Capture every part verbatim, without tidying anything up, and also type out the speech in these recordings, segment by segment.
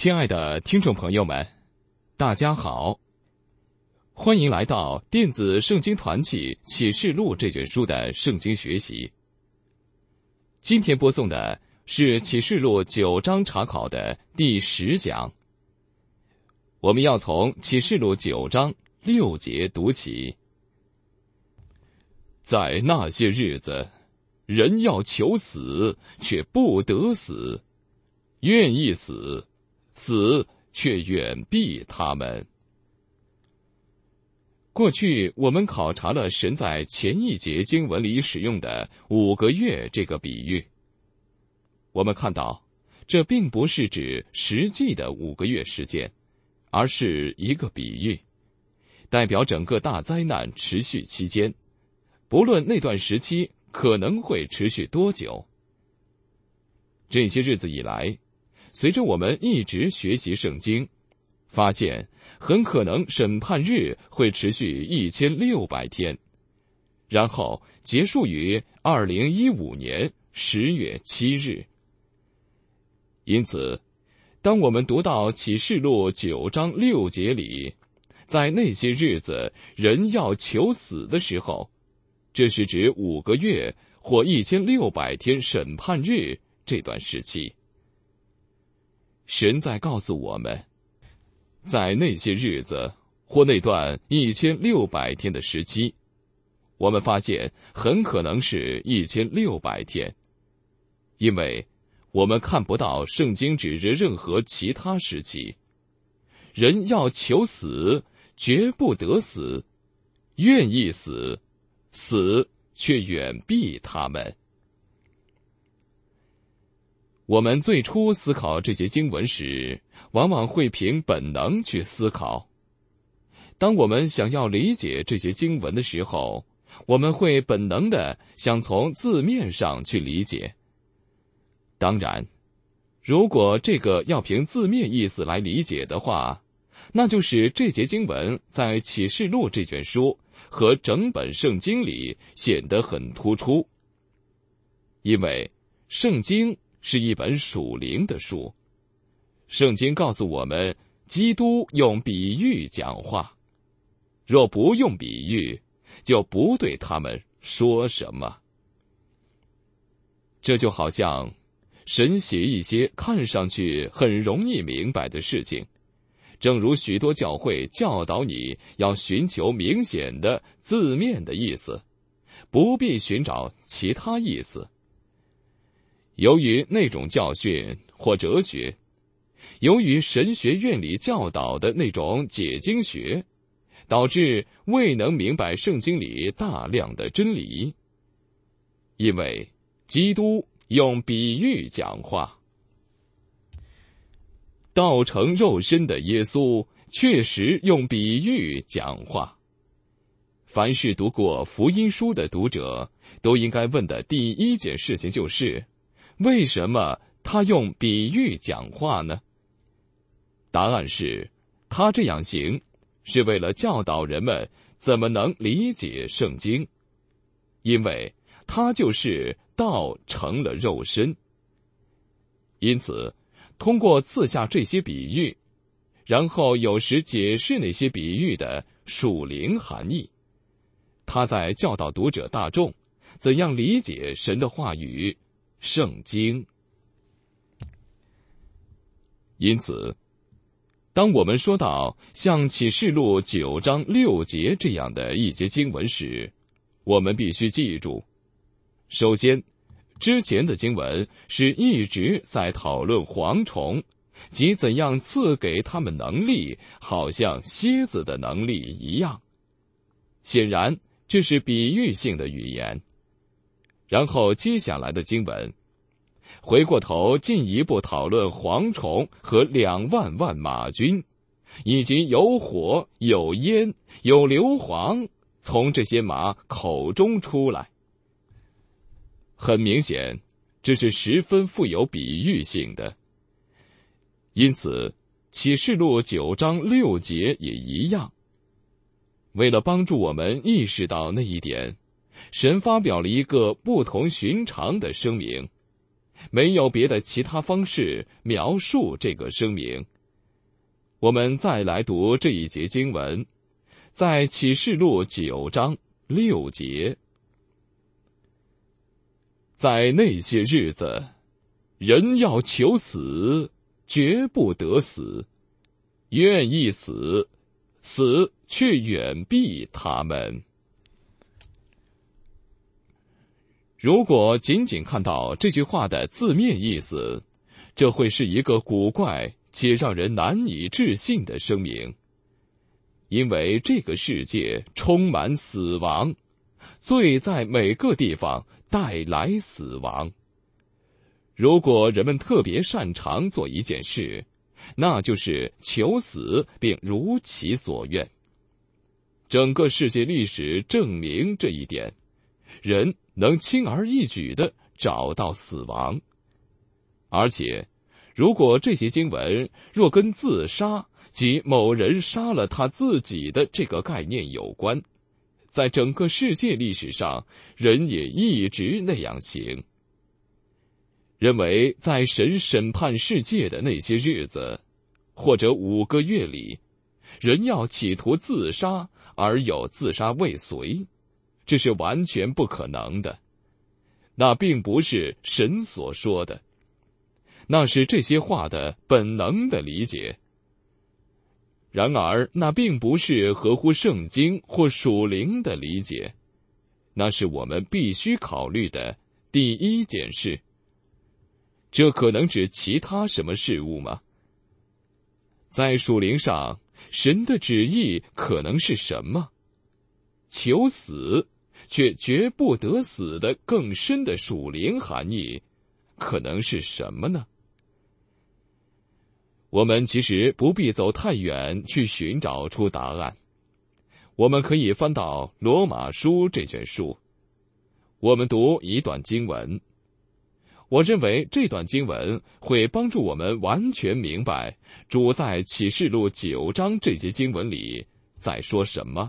亲爱的听众朋友们，大家好，欢迎来到电子圣经团契启示录这卷书的圣经学习。今天播送的是启示录九章查考的第十讲，我们要从启示录九章六节读起。在那些日子，人要求死，却不得死；愿意死，死却远避他们。过去我们考察了神在前一节经文里使用的五个月这个比喻。我们看到，这并不是指实际的五个月时间，而是一个比喻，代表整个大灾难持续期间，不论那段时期可能会持续多久。这些日子以来，随着我们一直学习圣经，发现很可能审判日会持续一千六百天，然后结束于二零一五年十月七日。因此，当我们读到启示录九章六节里，在那些日子人要求死的时候，这是指五个月或一千六百天审判日这段时期。神在告诉我们，在那些日子或那段一千六百天的时期，我们发现很可能是一千六百天，因为我们看不到圣经指着任何其他时期。人要求死，绝不得死；愿意死，死却远避他们。我们最初思考这些经文时，往往会凭本能去思考。当我们想要理解这些经文的时候，我们会本能地想从字面上去理解。当然，如果这个要凭字面意思来理解的话，那就是这节经文在启示录这卷书和整本圣经里显得很突出。因为圣经是一本属灵的书，圣经告诉我们，基督用比喻讲话，若不用比喻，就不对他们说什么。这就好像神写一些看上去很容易明白的事情，正如许多教会教导你要寻求明显的字面的意思，不必寻找其他意思。由于那种教训或哲学，由于神学院里教导的那种解经学，导致未能明白圣经里大量的真理。因为基督用比喻讲话，道成肉身的耶稣确实用比喻讲话。凡是读过福音书的读者，都应该问的第一件事情就是，为什么他用比喻讲话呢？答案是，他这样行是为了教导人们怎么能理解圣经，因为他就是道成了肉身。因此，通过赐下这些比喻，然后有时解释那些比喻的属灵含义，他在教导读者大众怎样理解神的话语圣经。因此，当我们说到像启示录九章六节这样的一节经文时，我们必须记住，首先，之前的经文是一直在讨论蝗虫，即怎样赐给他们能力，好像蝎子的能力一样。显然，这是比喻性的语言。然后接下来的经文回过头进一步讨论蝗虫和两万万马军，以及有火有烟有硫磺从这些马口中出来。很明显，这是十分富有比喻性的。因此，启示录九章六节也一样。为了帮助我们意识到那一点，神发表了一个不同寻常的声明，没有别的其他方式描述这个声明， 我们再来读这一节经文，在启示录九章六节。在那些日子，人要求死，绝不得死；愿意死，死却远避他们。如果仅仅看到这句话的字面意思，这会是一个古怪且让人难以置信的声明。因为这个世界充满死亡，罪在每个地方带来死亡。如果人们特别擅长做一件事，那就是求死并如其所愿。整个世界历史证明这一点，人能轻而易举地找到死亡。而且，如果这些经文若跟自杀即某人杀了他自己的这个概念有关，在整个世界历史上，人也一直那样行。认为在神审判世界的那些日子，或者五个月里，人要企图自杀而有自杀未遂，这是完全不可能的。那并不是神所说的，那是这些话的本能的理解。然而，那并不是合乎圣经或属灵的理解，那是我们必须考虑的第一件事。这可能指其他什么事物吗？在属灵上，神的旨意可能是什么？求死，却绝不得死的更深的属灵含义，可能是什么呢？我们其实不必走太远去寻找出答案。我们可以翻到罗马书这卷书，我们读一段经文。我认为这段经文会帮助我们完全明白主在启示录九章这节经文里在说什么。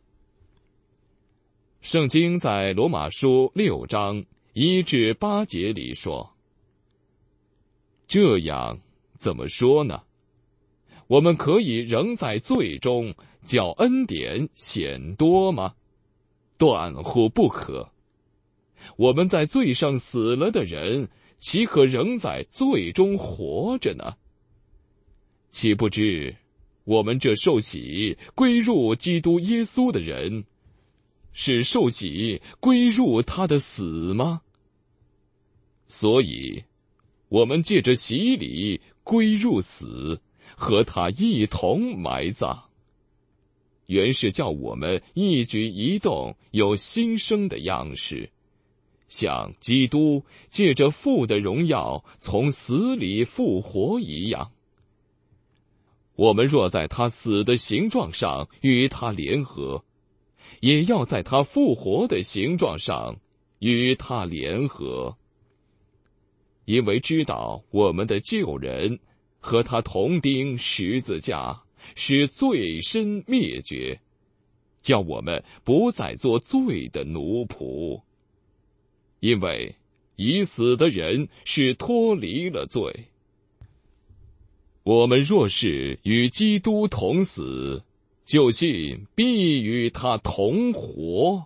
圣经在罗马书六章一至八节里说，这样怎么说呢？我们可以仍在罪中，叫恩典显多吗？断乎不可。我们在罪上死了的人，岂可仍在罪中活着呢？岂不知我们这受洗归入基督耶稣的人，是受洗归入他的死吗？所以我们借着洗礼归入死，和他一同埋葬，原是叫我们一举一动有新生的样式，像基督借着父的荣耀从死里复活一样。我们若在他死的形状上与他联合，也要在他复活的形状上与他联合。因为知道我们的旧人和他同钉十字架，使罪身灭绝，叫我们不再做罪的奴仆。因为已死的人是脱离了罪。我们若是与基督同死，就信必与他同活。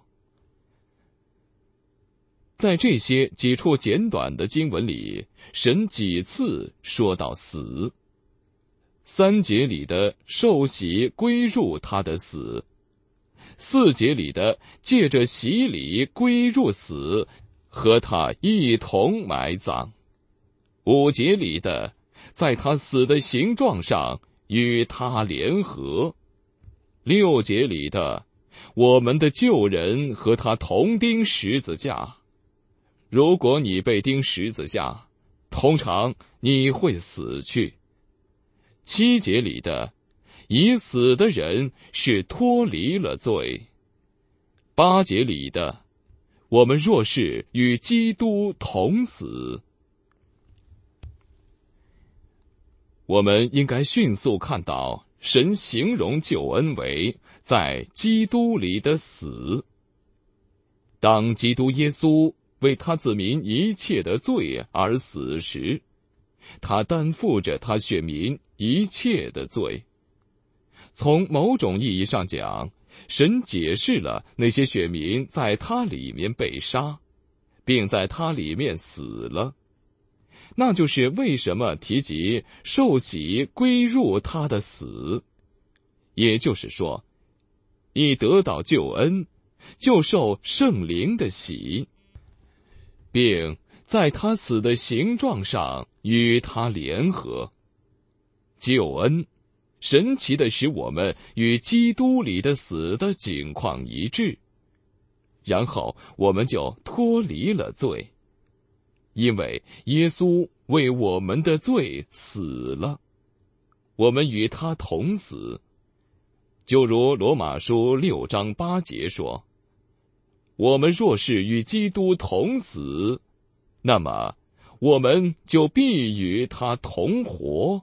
在这些几处简短的经文里，神几次说到死。三节里的受洗归入他的死，四节里的借着洗礼归入死，和他一同埋葬，五节里的在他死的形状上与他联合，六节里的我们的旧人和他同钉十字架。如果你被钉十字架，通常你会死去。七节里的已死的人是脱离了罪。八节里的我们若是与基督同死。我们应该迅速看到神形容救恩为在基督里的死。当基督耶稣为他子民一切的罪而死时，他担负着他选民一切的罪。从某种意义上讲，神解释了那些选民在他里面被杀，并在他里面死了。那就是为什么提及受洗归入他的死，也就是说，一得到救恩，就受圣灵的洗，并在他死的形状上与他联合。救恩神奇的使我们与基督里的死的景况一致，然后我们就脱离了罪，因为耶稣为我们的罪死了，我们与他同死。就如罗马书六章八节说，我们若是与基督同死，那么我们就必与他同活。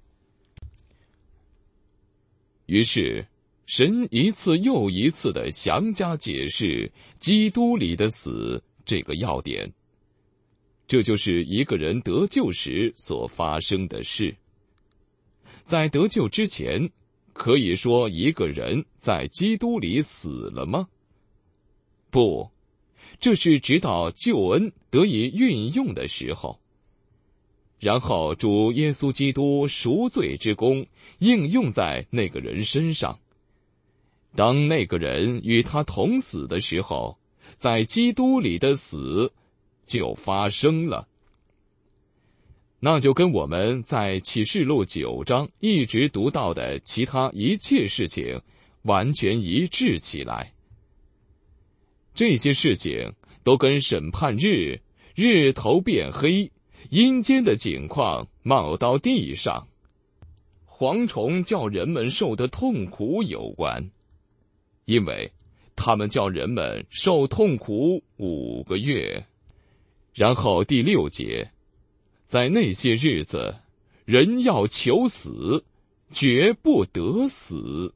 于是神一次又一次地详加解释基督里的死这个要点，这就是一个人得救时所发生的事。在得救之前，可以说一个人在基督里死了吗？不，这是直到救恩得以运用的时候，然后主耶稣基督赎罪之功应用在那个人身上。当那个人与他同死的时候，在基督里的死就发生了。那就跟我们在启示录九章一直读到的其他一切事情完全一致起来。这些事情都跟审判日、日头变黑、阴间的景况冒到地上、蝗虫叫人们受的痛苦有关，因为他们叫人们受痛苦五个月。然后第六节，在那些日子，人要求死，绝不得死。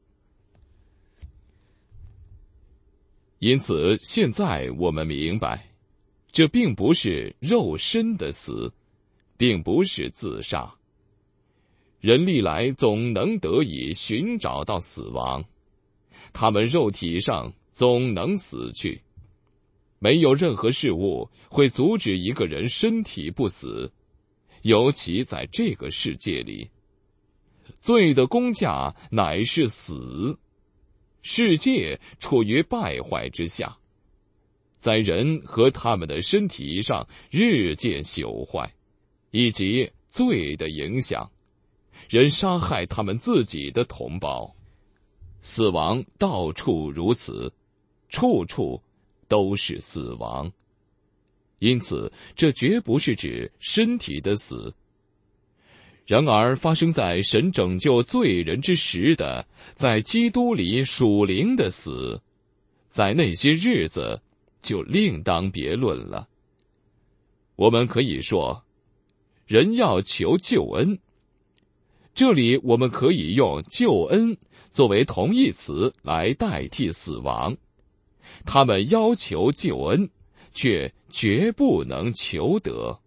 因此现在我们明白，这并不是肉身的死，并不是自杀。人历来总能得以寻找到死亡，他们肉体上总能死去。没有任何事物会阻止一个人身体不死，尤其在这个世界里，罪的工价乃是死。世界处于败坏之下，在人和他们的身体上日渐朽坏，以及罪的影响，人杀害他们自己的同胞，死亡到处如此，处处都是死亡。因此这绝不是指身体的死。然而发生在神拯救罪人之时的，在基督里属灵的死，在那些日子就另当别论了。我们可以说，人要求救恩，这里我们可以用救恩作为同义词来代替死亡。他们要求救恩，却绝不能求得。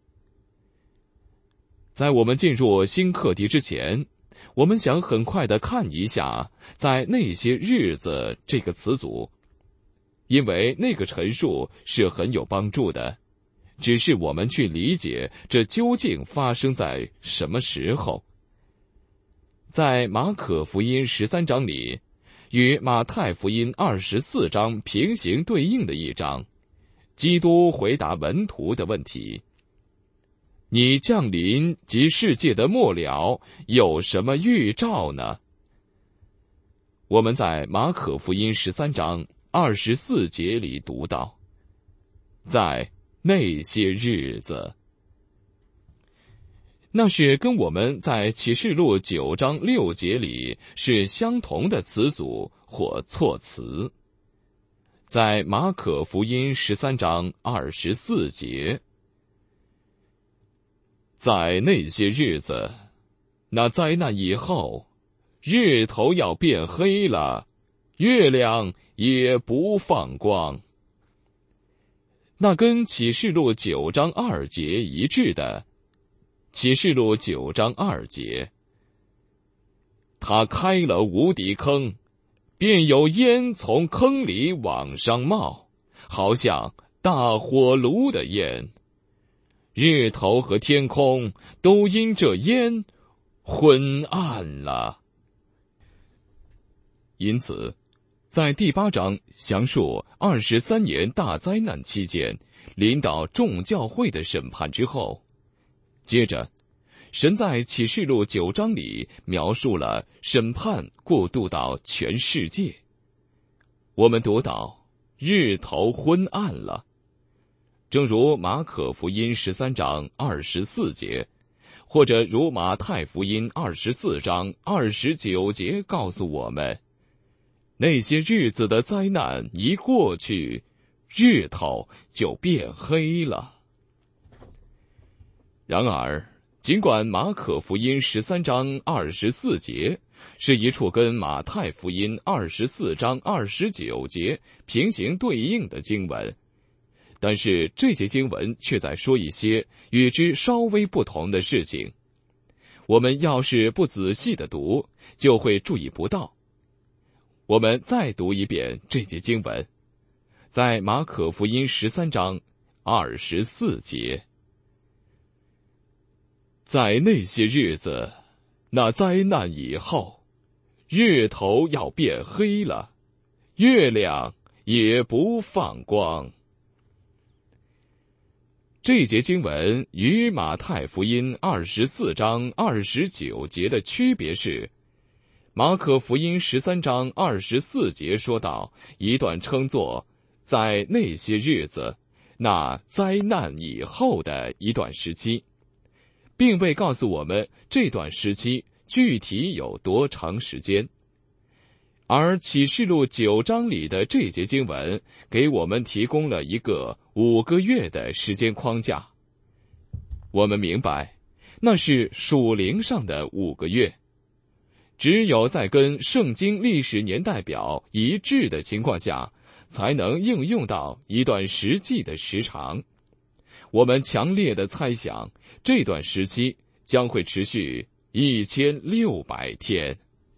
在我们进入新课题之前，我们想很快地看一下在那些日子这个词组，因为那个陈述是很有帮助的，只是我们去理解这究竟发生在什么时候。在马可福音十三章里，与马太福音二十四章平行对应的一章，基督回答门徒的问题：你降临及世界的末了有什么预兆呢？我们在马可福音十三章二十四节里读到，在那些日子，那是跟我们在启示录九章六节里是相同的词组或措辞。在马可福音十三章二十四节，在那些日子，那灾难以后，日头要变黑了，月亮也不放光。那跟启示录九章二节一致的，启示录九章二节， 他开了无底坑，便有烟从坑里往上冒，好像大火炉的烟。日头和天空都因这烟昏暗了。因此，在第八章详述二十三年大灾难期间临到众教会的审判之后，接着神在启示录九章里描述了审判过渡到全世界。我们读到日头昏暗了，正如马可福音十三章二十四节，或者如马太福音二十四章二十九节告诉我们，那些日子的灾难一过去，日头就变黑了。然而，尽管马可福音十三章二十四节是一处跟马太福音二十四章二十九节平行对应的经文，但是这节经文却在说一些与之稍微不同的事情。我们要是不仔细地读，就会注意不到。我们再读一遍这节经文，在马可福音十三章二十四节。在那些日子，那灾难以后，日头要变黑了，月亮也不放光。这节经文与马太福音二十四章二十九节的区别是，马可福音十三章二十四节说到一段称作在那些日子，那灾难以后的一段时期，并未告诉我们这段时期具体有多长时间。而启示录九章里的这节经文给我们提供了一个五个月的时间框架。我们明白，那是属灵上的五个月。只有在跟圣经历史年代表一致的情况下，才能应用到一段实际的时长。我们强烈的猜想，这段时期将会持续一千六百天。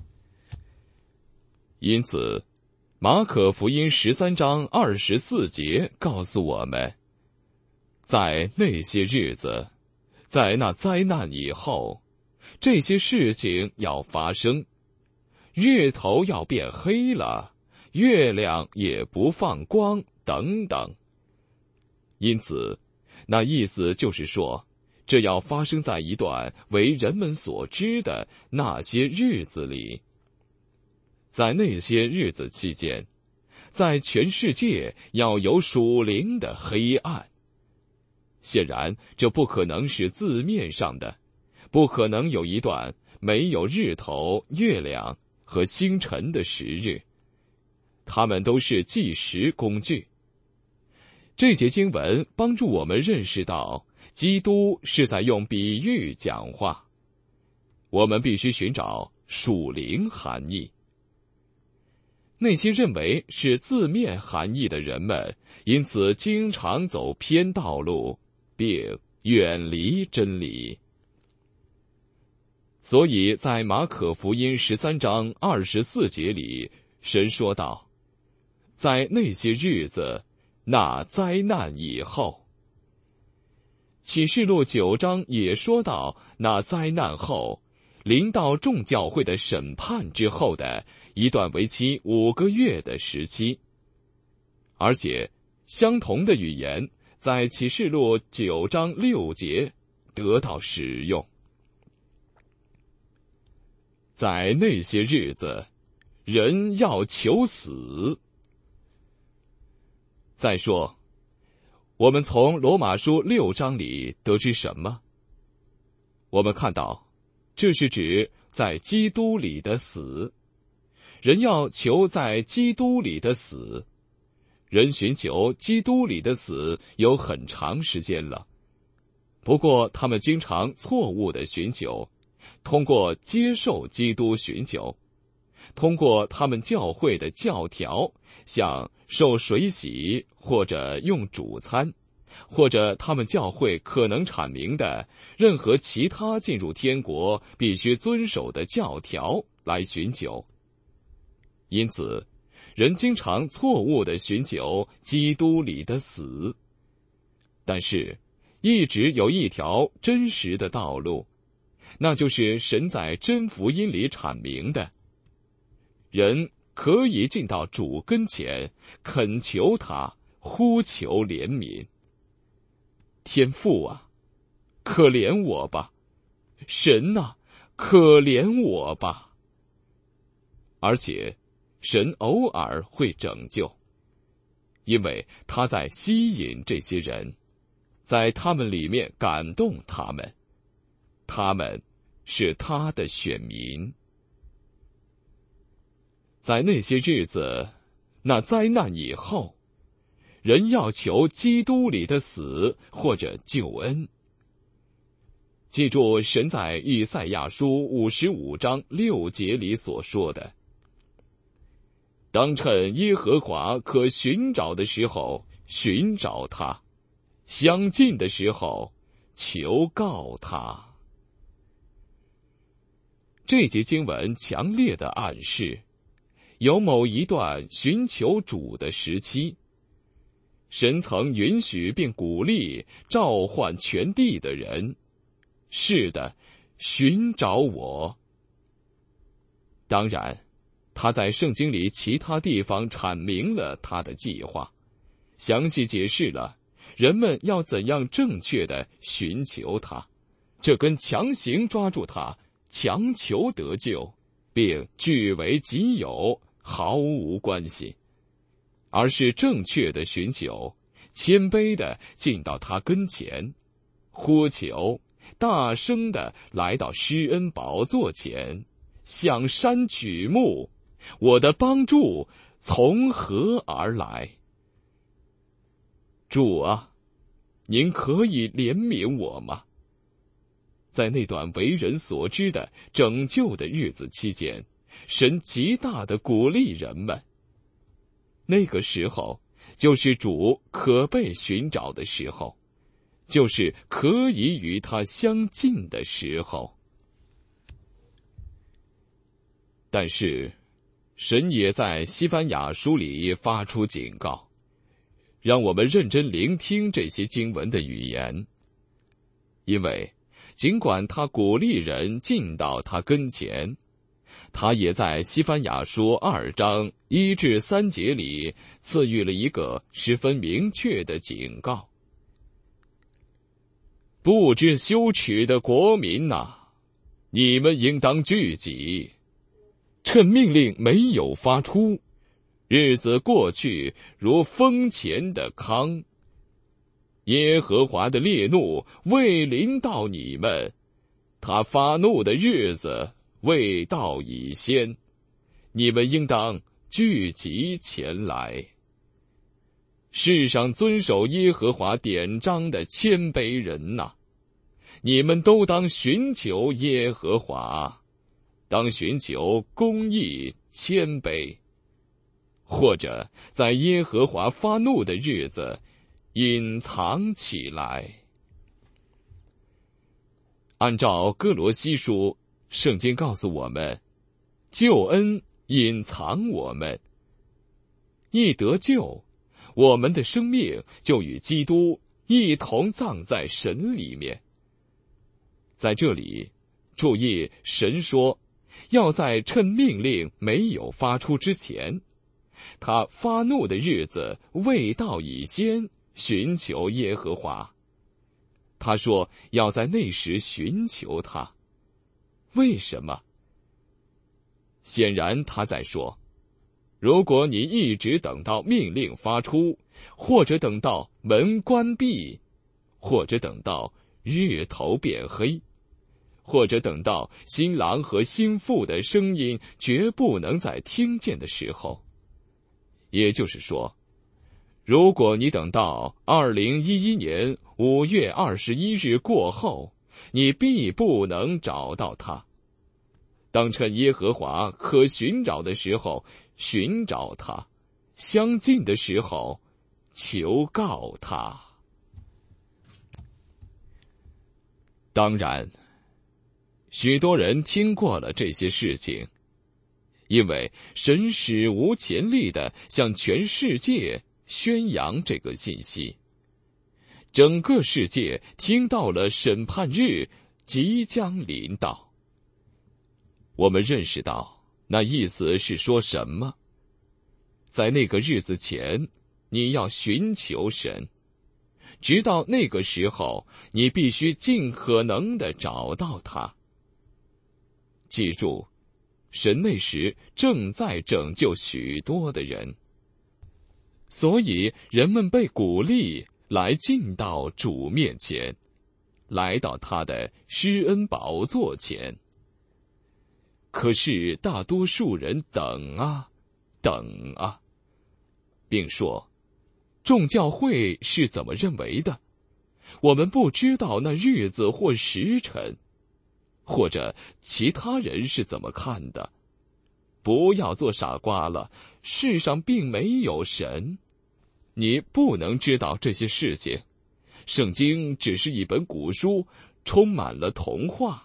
因此，马可福音十三章二十四节告诉我们，在那些日子，在那灾难以后，这些事情要发生，日头要变黑了，月亮也不放光，等等。因此，那意思就是说，这要发生在一段为人们所知的那些日子里。在那些日子期间，在全世界要有属灵的黑暗。显然，这不可能是字面上的，不可能有一段没有日头、月亮和星辰的时日，它们都是计时工具。这节经文帮助我们认识到，基督是在用比喻讲话。我们必须寻找属灵含义。那些认为是字面含义的人们，因此经常走偏道路，并远离真理。所以在马可福音十三章二十四节里，神说道，在那些日子，那灾难以后。启示录九章也说到，那灾难后临到众教会的审判之后的一段为期五个月的时期。而且相同的语言在启示录九章六节得到使用。在那些日子，人要求死。再说，我们从罗马书六章里得知什么？我们看到，这是指在基督里的死。人要求在基督里的死。人寻求基督里的死有很长时间了，不过他们经常错误地寻求，通过接受基督寻求，通过他们教会的教条，像受水洗或者用主餐，或者他们教会可能阐明的任何其他进入天国必须遵守的教条来寻求。因此，人经常错误地寻求基督里的死。但是，一直有一条真实的道路，那就是神在真福音里阐明的：人可以进到主跟前，恳求他，呼求怜悯。天父啊，可怜我吧！神啊，可怜我吧！而且，神偶尔会拯救，因为他在吸引这些人，在他们里面感动他们，他们是他的选民。在那些日子，那灾难以后，人要求基督里的死或者救恩。记住神在以赛亚书五十五章六节里所说的：当趁耶和华可寻找的时候寻找他，相近的时候求告他。这节经文强烈的暗示，有某一段寻求主的时期，神曾允许并鼓励召唤全地的人，是的，寻找我。当然，他在圣经里其他地方阐明了他的计划，详细解释了人们要怎样正确地寻求他，这跟强行抓住他、强求得救并据为己有毫无关系，而是正确的寻求，谦卑地进到他跟前，呼求，大声地来到施恩宝座前，向山举目，我的帮助从何而来？主啊，您可以怜悯我吗？在那段为人所知的拯救的日子期间，神极大地鼓励人们。那个时候，就是主可被寻找的时候，就是可以与他相近的时候。但是，神也在西番雅书里发出警告，让我们认真聆听这些经文的语言，因为尽管他鼓励人进到他跟前，他也在西番雅书二章一至三节里赐予了一个十分明确的警告：不知羞耻的国民哪、啊，你们应当聚集，趁命令没有发出，日子过去如风前的糠。耶和华的烈怒未临到你们，他发怒的日子未到已先，你们应当聚集前来。世上遵守耶和华典章的谦卑人哪、啊，你们都当寻求耶和华，当寻求公义谦卑，或者在耶和华发怒的日子隐藏起来。按照哥罗西书，圣经告诉我们，救恩隐藏我们，一得救，我们的生命就与基督一同葬在神里面。在这里，注意神说，要在趁命令没有发出之前，他发怒的日子未到以先，寻求耶和华。他说要在那时寻求他。为什么？显然他在说，如果你一直等到命令发出，或者等到门关闭，或者等到日头变黑，或者等到新郎和新妇的声音绝不能再听见的时候，也就是说，如果你等到二零一一年五月二十一日过后，你必不能找到他。当趁耶和华可寻找的时候寻找他，相近的时候求告他。当然，许多人听过了这些事情， 因为神史无前例地向全世界宣扬这个信息，整个世界听到了审判日即将临到。我们认识到那意思是说什么？在那个日子前，你要寻求神，直到那个时候，你必须尽可能地找到他。记住，神那时正在拯救许多的人，所以人们被鼓励来进到主面前，来到他的施恩宝座前。可是大多数人等啊等啊，并说众教会是怎么认为的？我们不知道那日子或时辰，或者其他人是怎么看的。不要做傻瓜了，世上并没有神，你不能知道这些事情。圣经只是一本古书，充满了童话。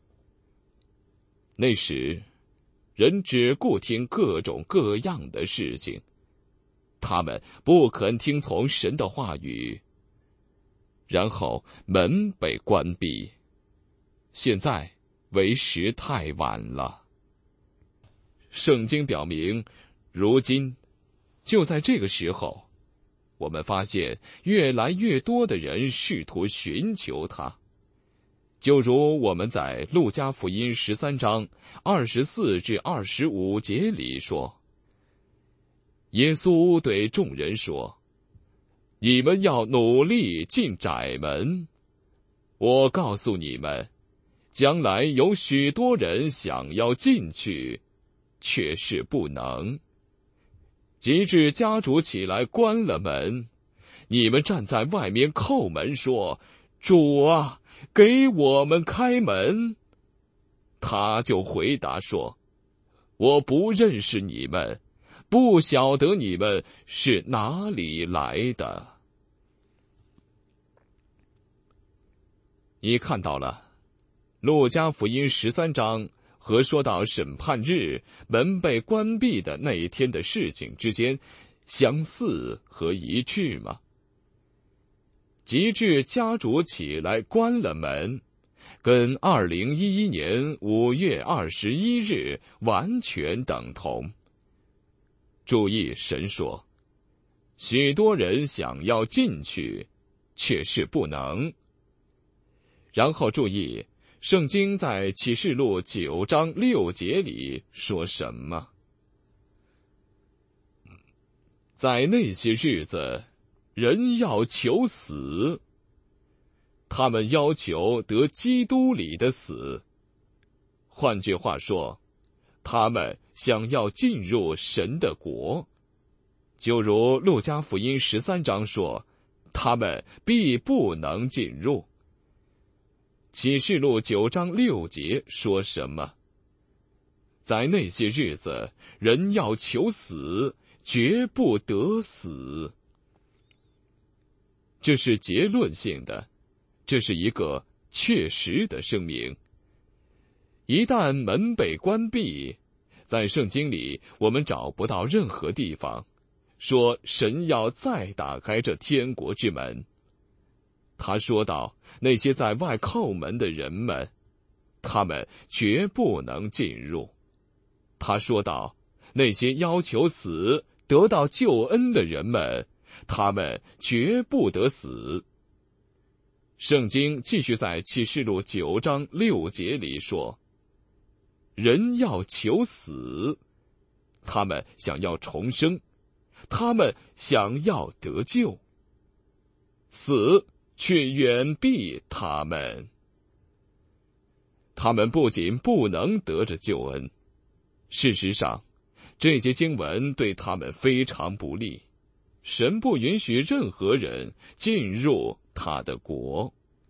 那时，人只顾听各种各样的事情，他们不肯听从神的话语，然后门被关闭。现在为时太晚了。圣经表明，如今就在这个时候，我们发现越来越多的人试图寻求他。就如我们在路加福音十三章二十四至二十五节里说，耶稣对众人说：你们要努力进窄门。我告诉你们，将来有许多人想要进去，却是不能。及至家主起来关了门，你们站在外面叩门说：主啊，给我们开门。他就回答说：我不认识你们，不晓得你们是哪里来的。你看到了路加福音十三章和说到审判日门被关闭的那一天的事情之间相似和一致吗？及至家主起来关了门，跟二零一一年五月二十一日完全等同。注意，神说，许多人想要进去，却是不能。然后注意，圣经在启示录九章六节里说什么？在那些日子，人要求死，他们要求得基督里的死。换句话说，他们想要进入神的国。就如路加福音十三章说，他们必不能进入。启示录九章六节说什么？在那些日子，人要求死，绝不得死。这是结论性的，这是一个确实的声明。一旦门被关闭，在圣经里我们找不到任何地方说神要再打开这天国之门。他说道，那些在外叩门的人们，他们绝不能进入。他说道，那些要求死得到救恩的人们，他们绝不得死。圣经继续在启示录九章六节里说，人要求死，他们想要重生，他们想要得救，死却远避他们。他们不仅不能得着救恩，事实上，这节经文对他们非常不利。神不允许任何人进入他的国。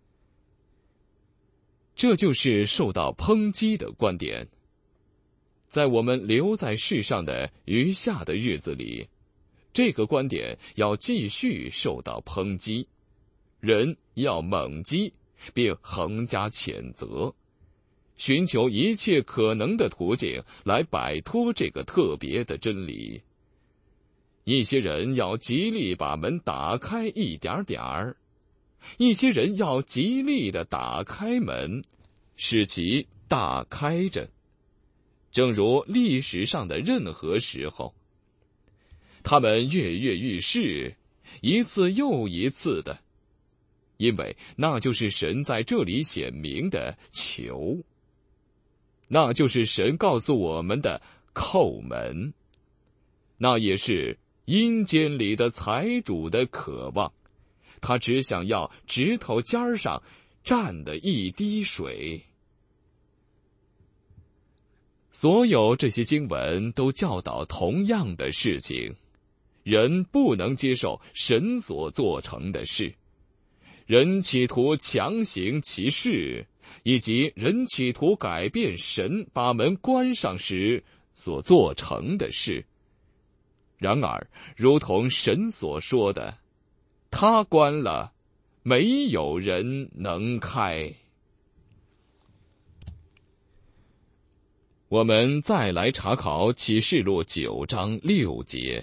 这就是受到抨击的观点。在我们留在世上的余下的日子里，这个观点要继续受到抨击，人要猛击并横加谴责， 寻求一切可能的途径来摆脱这个特别的真理。一些人要极力把门打开一点点儿，一些人要极力地打开门，使其大开着，正如历史上的任何时候，他们跃跃欲试，一次又一次的，因为那就是神在这里显明的求，那就是神告诉我们的叩门，那也是阴间里的财主的渴望，他只想要指头尖上蘸的一滴水。所有这些经文都教导同样的事情，人不能接受神所做成的事，人企图强行其事，以及人企图改变神把门关上时所做成的事。然而，如同神所说的，他关了，没有人能开。我们再来查考启示录九章六节。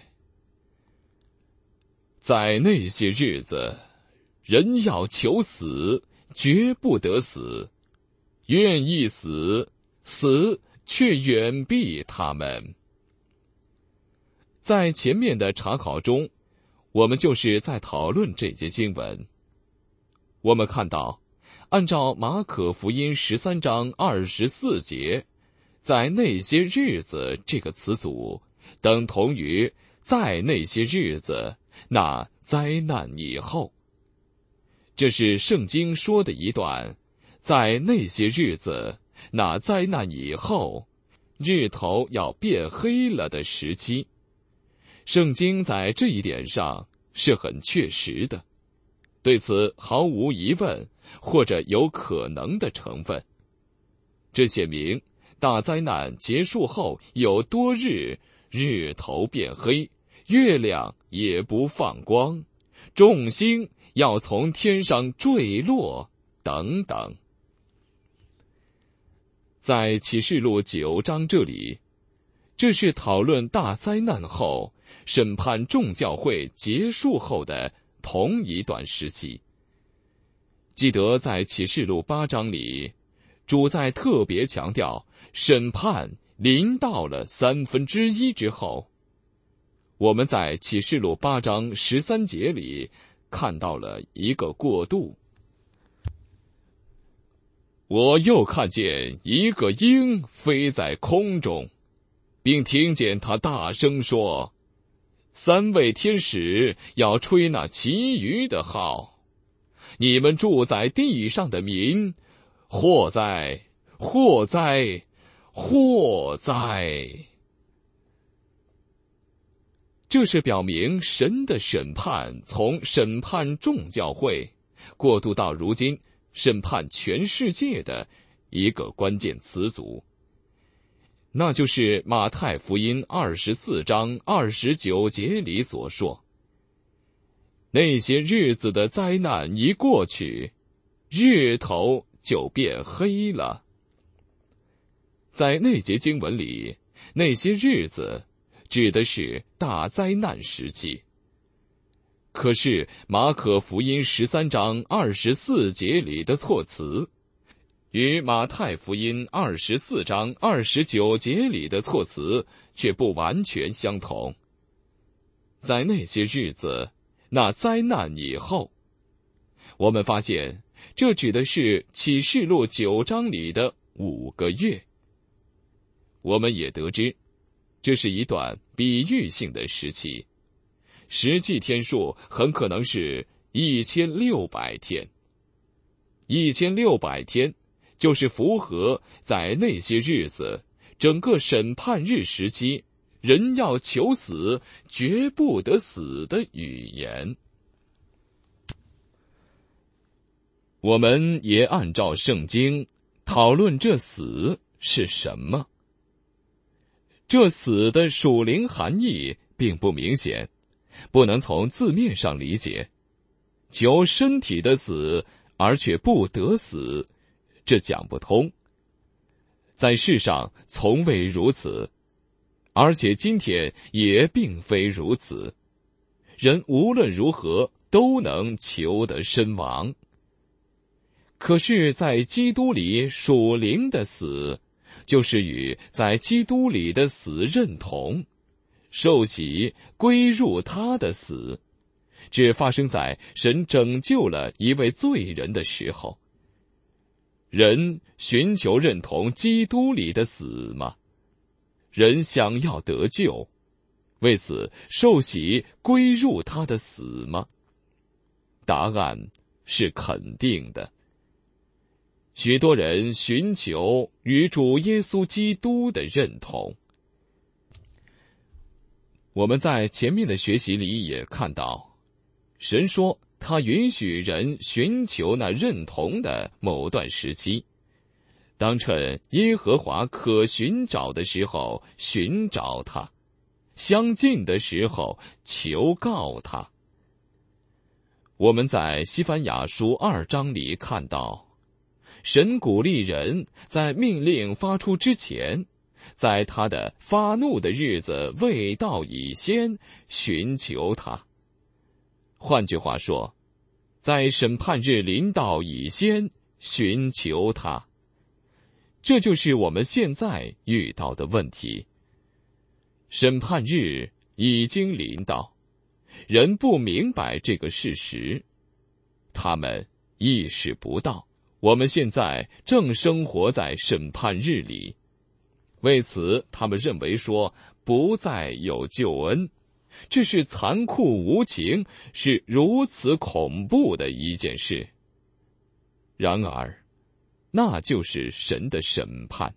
在那些日子，人要求死，绝不得死；愿意死，死却远避他们。在前面的查考中，我们就是在讨论这节经文。我们看到，按照马可福音十三章二十四节，在那些日子这个词组等同于在那些日子那灾难以后。这是圣经说的一段在那些日子那灾难以后日头要变黑了的时期。圣经在这一点上是很确实的，对此毫无疑问或者有可能的成分。这显明大灾难结束后有多日，日头变黑，月亮也不放光，众星要从天上坠落，等等。在启示录九章这里，这是讨论大灾难后审判众教会结束后的同一段时期。记得在启示录八章里，主在特别强调审判临到了三分之一之后。我们在启示录八章十三节里看到了一个过渡。我又看见一个鹰飞在空中，并听见他大声说，三位天使要吹那其余的号，你们住在地上的民，祸哉，祸哉，祸哉！这是表明神的审判从审判众教会过渡到如今审判全世界的一个关键词组，那就是马太福音二十四章二十九节里所说，那些日子的灾难一过去，日头就变黑了。在那节经文里，那些日子指的是大灾难时期。可是马可福音十三章二十四节里的措辞与马太福音二十四章二十九节里的措辞却不完全相同。在那些日子，那灾难以后，我们发现这指的是启示录九章里的五个月。我们也得知，这是一段比喻性的时期，实际天数很可能是一千六百天。一千六百天就是符合在那些日子整个审判日时期人要求死绝不得死的语言。我们也按照圣经讨论这死是什么。这死的属灵含义并不明显，不能从字面上理解。求身体的死而却不得死，这讲不通。 在世上从未如此，而且今天也并非如此。人无论如何都能求得身亡。可是在基督里属灵的死，就是与在基督里的死认同，受洗归入他的死，只发生在神拯救了一位罪人的时候。人寻求认同基督里的死吗？人想要得救，为此受洗归入他的死吗？答案是肯定的。许多人寻求与主耶稣基督的认同。我们在前面的学习里也看到，神说他允许人寻求那认同的某段时期，当趁耶和华可寻找的时候寻找他，相近的时候求告他。我们在西番雅书二章里看到，神鼓励人在命令发出之前，在他的发怒的日子未到以先寻求他。换句话说，在审判日临到以先寻求他。这就是我们现在遇到的问题。审判日已经临到，人不明白这个事实，他们意识不到我们现在正生活在审判日里，为此他们认为说不再有救恩，这是残酷无情，是如此恐怖的一件事。然而那就是神的审判。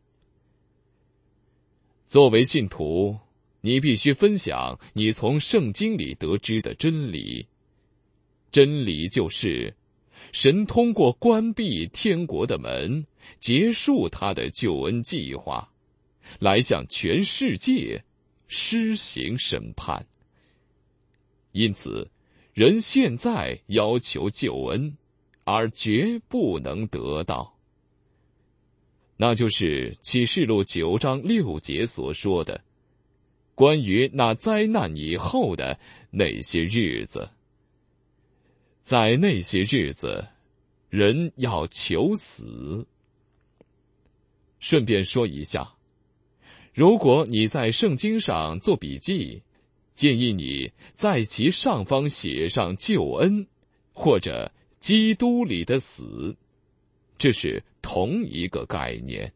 作为信徒，你必须分享你从圣经里得知的真理。真理就是神通过关闭天国的门，结束他的救恩计划，来向全世界施行审判。因此，人现在要求救恩，而绝不能得到。那就是启示录九章六节所说的，关于那灾难以后的那些日子。在那些日子，人要求死。顺便说一下，如果你在圣经上做笔记，建议你在其上方写上救恩，或者基督里的死，这是同一个概念。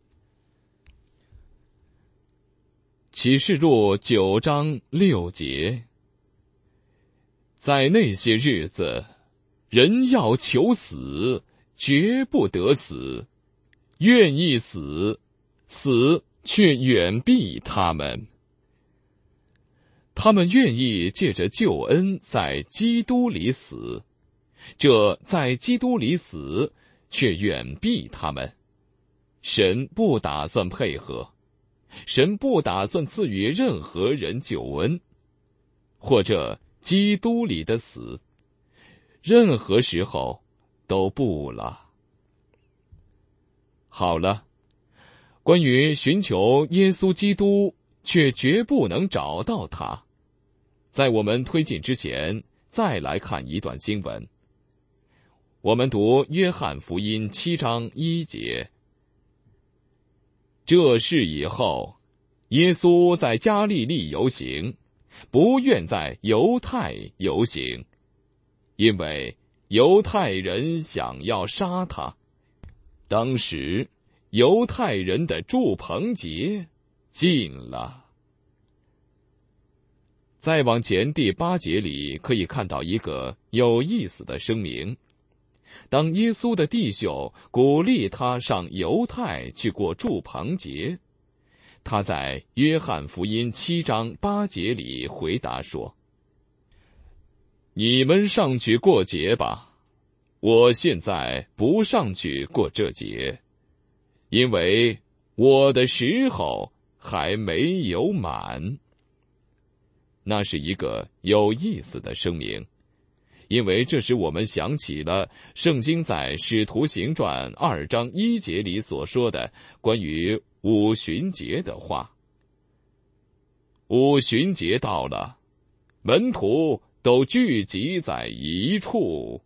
启示录九章六节，在那些日子，人要求死，绝不得死；愿意死，死却远避他们。他们愿意借着救恩在基督里死，这在基督里死却远避他们。神不打算配合，神不打算赐予任何人救恩，或者基督里的死，任何时候都不了。好了，关于寻求耶稣基督却绝不能找到他，在我们推进之前，再来看一段经文。我们读约翰福音七章一节。这事以后，耶稣在加利利游行，不愿在犹太游行，因为犹太人想要杀他。当时犹太人的住棚节近了。再往前第八节里可以看到一个有意思的声明。当耶稣的弟兄鼓励他上犹太去过住棚节，他在约翰福音七章八节里回答说：你们上去过节吧，我现在不上去过这节，因为我的时候还没有满。那是一个有意思的声明， 因为这使我们想起了圣经在《使徒行传》二章一节里所说的关于五旬节的话。五旬节到了，门徒都聚集在一处。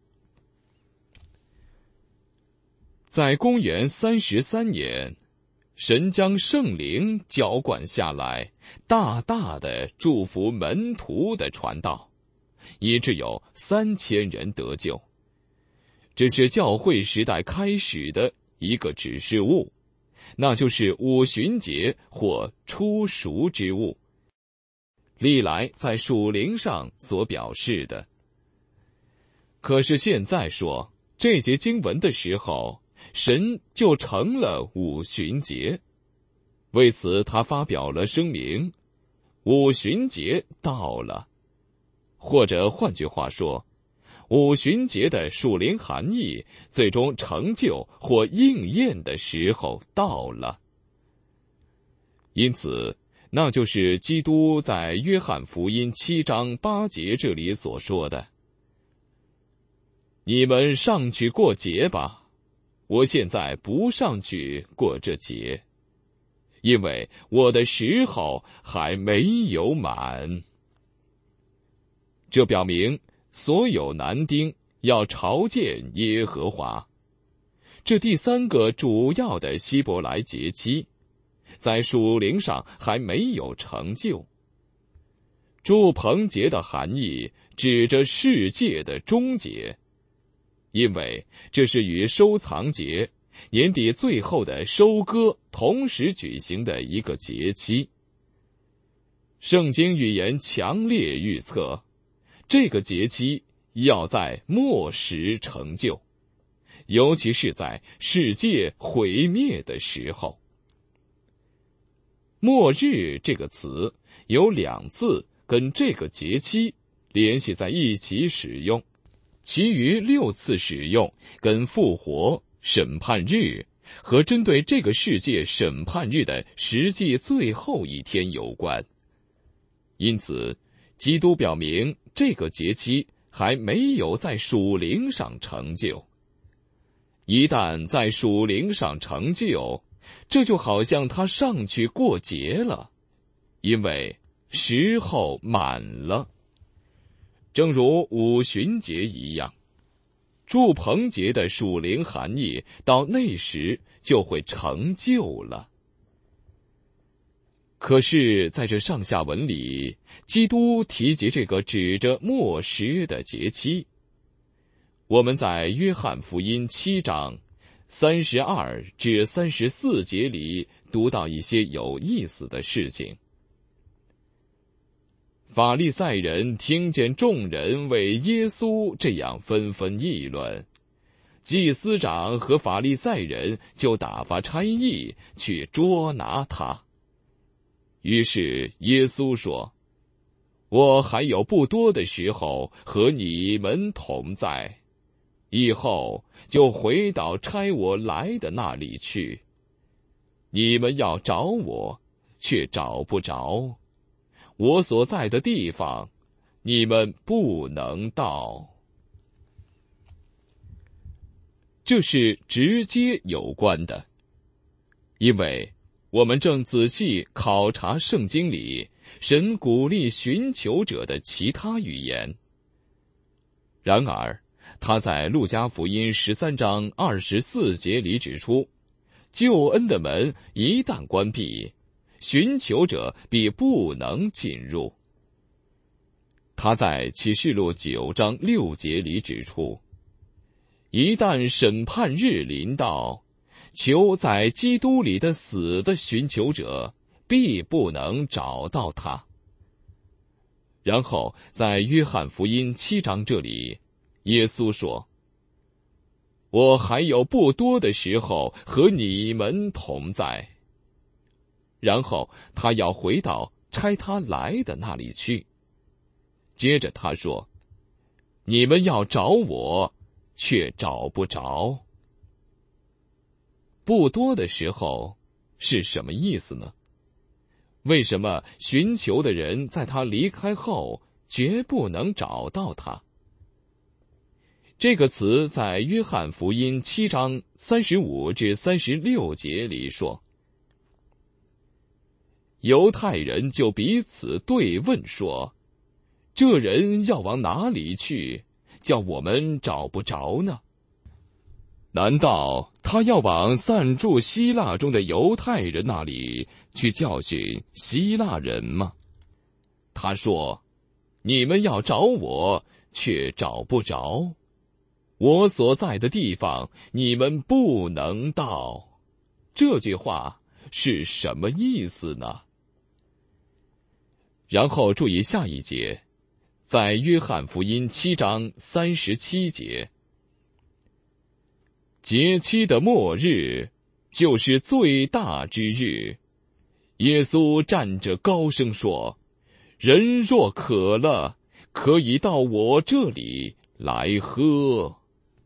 在公元三十三年，神将圣灵浇灌下来，大大的祝福门徒的传道，以致有三千人得救。这是教会时代开始的一个指示物，那就是五旬节或初熟之物，历来在属灵上所表示的。可是现在说这节经文的时候，神就成了五旬节，为此他发表了声明：五旬节到了。或者换句话说，五旬节的属灵含义最终成就或应验的时候到了。因此，那就是基督在约翰福音七章八节这里所说的：你们上去过节吧，我现在不上去过这节，因为我的时候还没有满。这表明所有男丁要朝见耶和华。这第三个主要的希伯来节期，在属灵上还没有成就。住棚节的含义指着世界的终结，因为这是与收藏节、年底最后的收割同时举行的一个节期。圣经预言强烈预测，这个节期要在末时成就，尤其是在世界毁灭的时候。末日这个词有两次跟这个节期联系在一起使用，其余六次使用跟复活、审判日和针对这个世界审判日的实际最后一天有关。因此，基督表明这个节期还没有在属灵上成就。一旦在属灵上成就，这就好像他上去过节了，因为时候满了。正如五旬节一样，住棚节的属灵含义到那时就会成就了。可是在这上下文里，基督提及这个指着末时的节期。我们在约翰福音七章三十二至三十四节里读到一些有意思的事情。法利赛人听见众人为耶稣这样纷纷议论，祭司长和法利赛人就打发差役去捉拿他。于是耶稣说：我还有不多的时候和你们同在，以后就回到差我来的那里去。你们要找我，却找不着；我所在的地方，你们不能到。这是直接有关的，因为我们正仔细考察圣经里神鼓励寻求者的其他语言。然而他在路加福音十三章二十四节里指出，救恩的门一旦关闭，寻求者必不能进入。他在启示录九章六节里指出，一旦审判日临到，求在基督里的死的寻求者必不能找到他。然后在约翰福音七章这里，耶稣说：我还有不多的时候和你们同在。然后他要回到差他来的那里去。接着他说：你们要找我，却找不着。不多的时候是什么意思呢？为什么寻求的人在他离开后绝不能找到他？ 这个词在约翰福音七章三十五至三十六节里说，犹太人就彼此对问说，这人要往哪里去，叫我们找不着呢？难道他要往散住希腊中的犹太人那里去教训希腊人吗？他说，你们要找我，却找不着，我所在的地方你们不能到。这句话是什么意思呢？然后注意下一节，在约翰福音七章三十七节，节期的末日就是最大之日，耶稣站着高声说，人若渴了，可以到我这里来喝。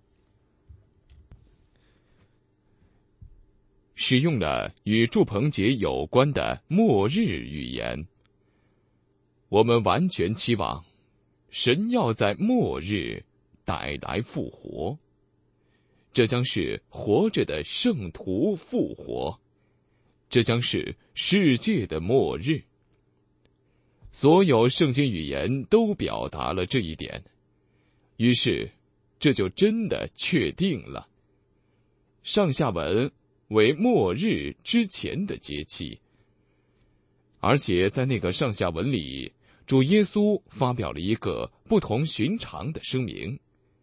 使用了与祝棚节有关的末日语言，我们完全期望神要在末日带来复活，这将是活着的圣徒复活，这将是世界的末日。所有圣经语言都表达了这一点，于是这就真的确定了。上下文为末日之前的节期，而且在那个上下文里，主耶稣发表了一个不同寻常的声明，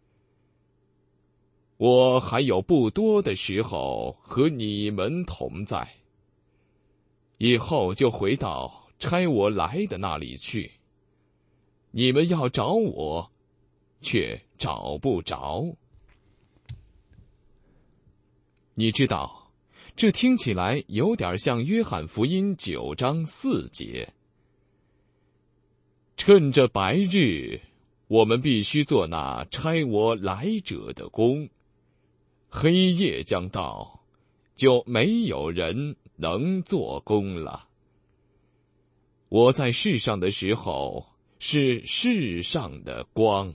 我还有不多的时候和你们同在，以后就回到差我来的那里去，你们要找我，却找不着。你知道，这听起来有点像约翰福音九章四节，趁着白日，我们必须做那差我来者的工，黑夜将到，就没有人能做工了。我在世上的时候，是世上的光。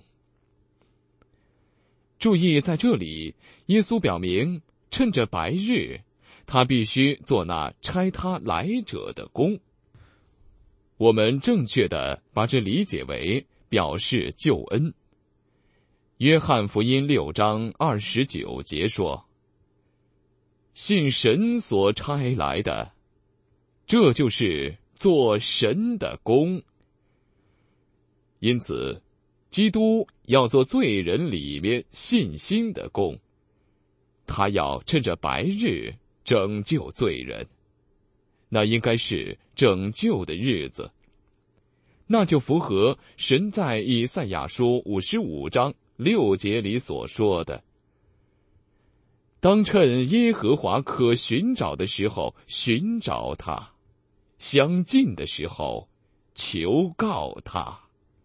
注意，在这里，耶稣表明，趁着白日，他必须做那差他来者的工。我们正确的把这理解为表示救恩。约翰福音六章二十九节说，信神所差来的，这就是做神的工。因此，基督要做罪人里面信心的工，他要趁着白日拯救罪人，那应该是拯救的日子，那就符合神在以赛亚书五十五章六节里所说的，当趁耶和华可寻找的时候寻找他，相近的时候求告他。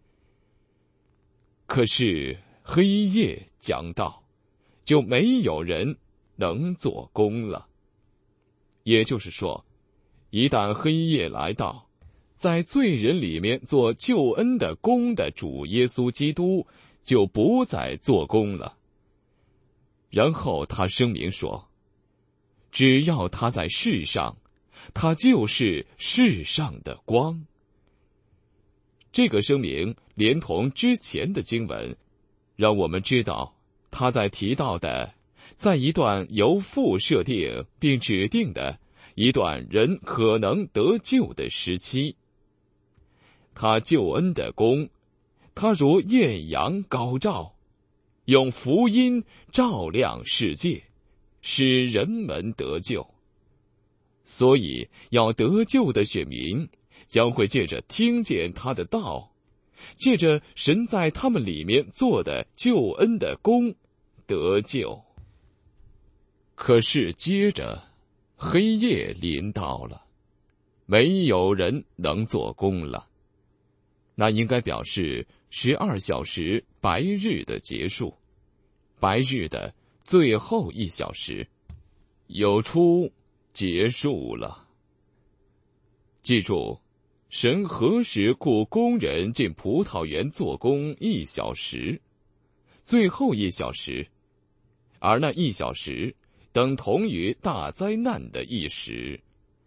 可是黑夜将到，就没有人能做工了。也就是说，一旦黑夜来到，在罪人里面做救恩的工的主耶稣基督就不再做工了。然后他声明说，只要他在世上，他就是世上的光。这个声明连同之前的经文，让我们知道他在提到的，在一段由父设定并指定的一段人可能得救的时期，他救恩的功，他如艳阳高照，用福音照亮世界，使人们得救。所以要得救的选民将会借着听见他的道，借着神在他们里面做的救恩的功得救。可是接着黑夜临到了，没有人能做工了，那应该表示十二小时白日的结束，白日的最后一小时有出结束了。记住，神何时雇工人进葡萄园做工一小时， 最后一小时，而那一小时等同于大灾难的一时。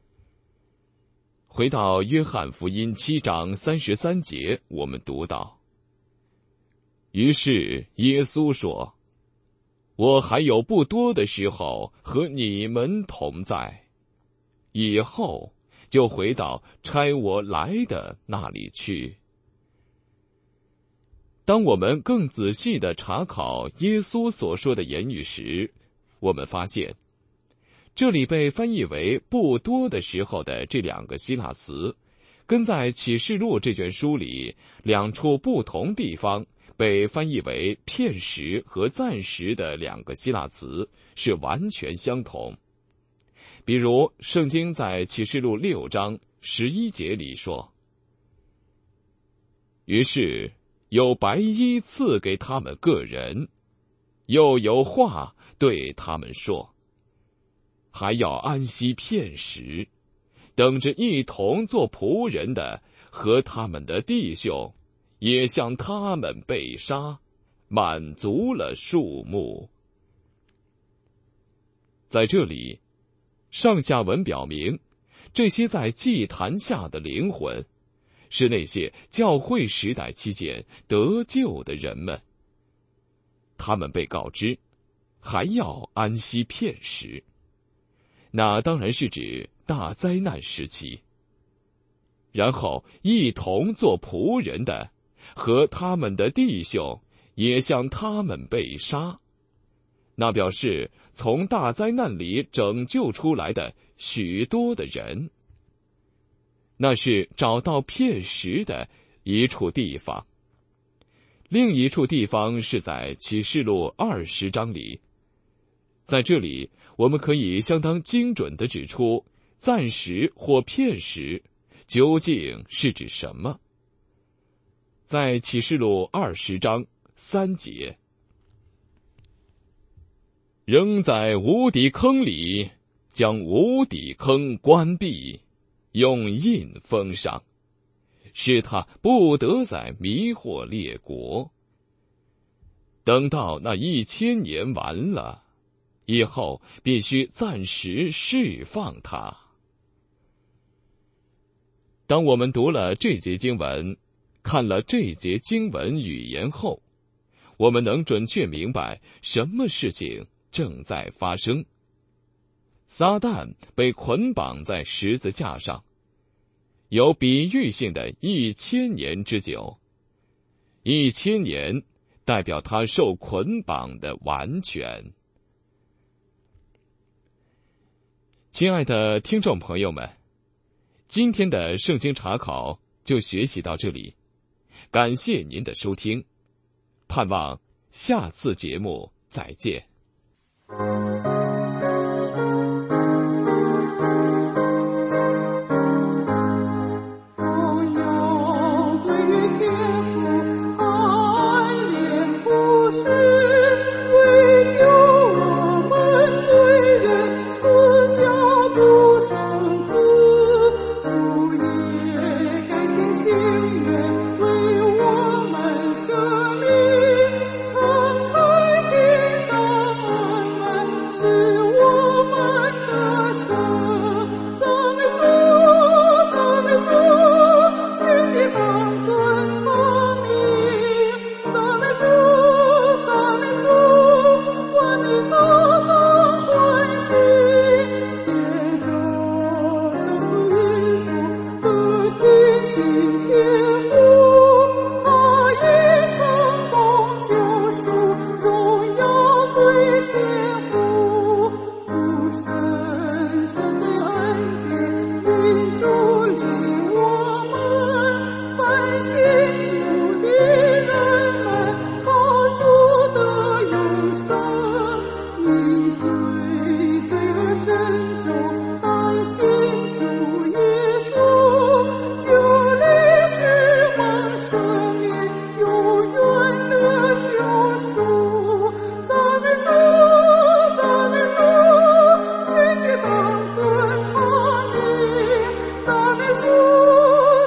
回到约翰福音七章三十三节，我们读到：于是耶稣说，我还有不多的时候和你们同在，以后就回到差我来的那里去。当我们更仔细地查考耶稣所说的言语时，我们发现这里被翻译为不多的时候的这两个希腊词，跟在启示录这卷书里两处不同地方被翻译为片时和暂时的两个希腊词是完全相同。比如圣经在启示录六章十一节里说，于是有白衣赐给他们个人，又有话对他们说，还要安息片时，等着一同做仆人的和他们的弟兄也像他们被杀，满足了数目。在这里，上下文表明，这些在祭坛下的灵魂是那些教会时代期间得救的人们。他们被告知还要安息片时，那当然是指大灾难时期。然后一同做仆人的和他们的弟兄也像他们被杀，那表示从大灾难里拯救出来的许多的人。那是找到片时的一处地方。另一处地方是在启示录二十章里，在这里我们可以相当精准地指出暂时或片时究竟是指什么。在启示录二十章三节，仍在无底坑里将无底坑关闭，用印封上，使他不得再迷惑列国。等到那一千年完了以后，必须暂时释放他。当我们读了这节经文，看了这节经文语言后，我们能准确明白什么事情正在发生。撒旦被捆绑在十字架上，有比喻性的一千年之久，一千年代表他受捆绑的完全。亲爱的听众朋友们，今天的圣经查考就学习到这里，感谢您的收听，盼望下次节目再见。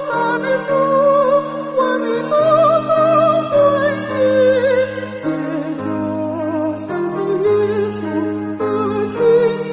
接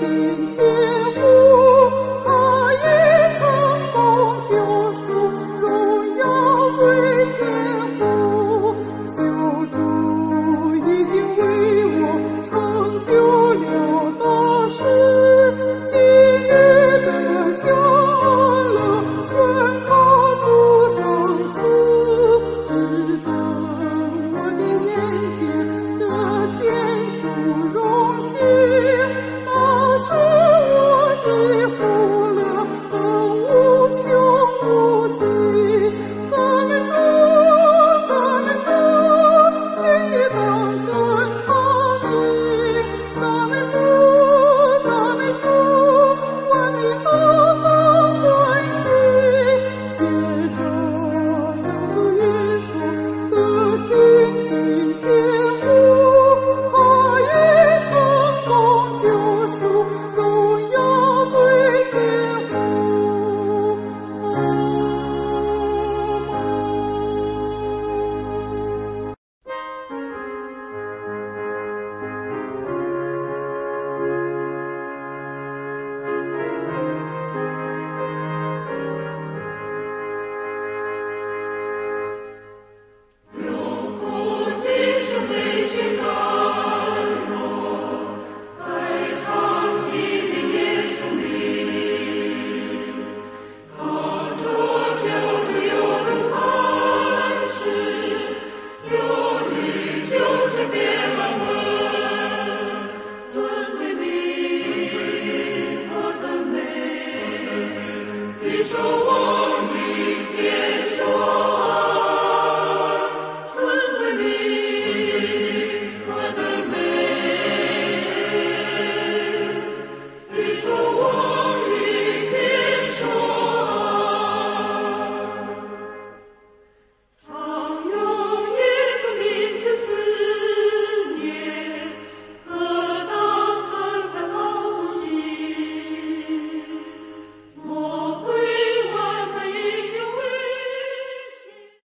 行天父，他已成功救赎，荣耀归天父。救主已经为我成就了大事，今日的享乐全靠主赏赐，只等我的眼睛得见主荣幸，那是我的福乐更无穷无尽。赞美主，赞美主，请你当尊他名。赞美主，赞美主，万民都当欢喜。借着圣子耶稣的亲近天父，他已成功救赎，荣耀归天父。 守望于天。